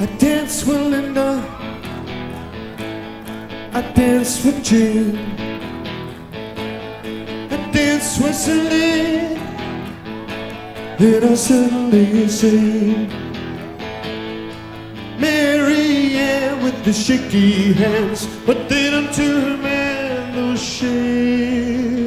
I danced with Linda, I danced with Jim, I danced with Celine, then I suddenly seen Mary Ann with the shaky hands, but then unto her man no shame.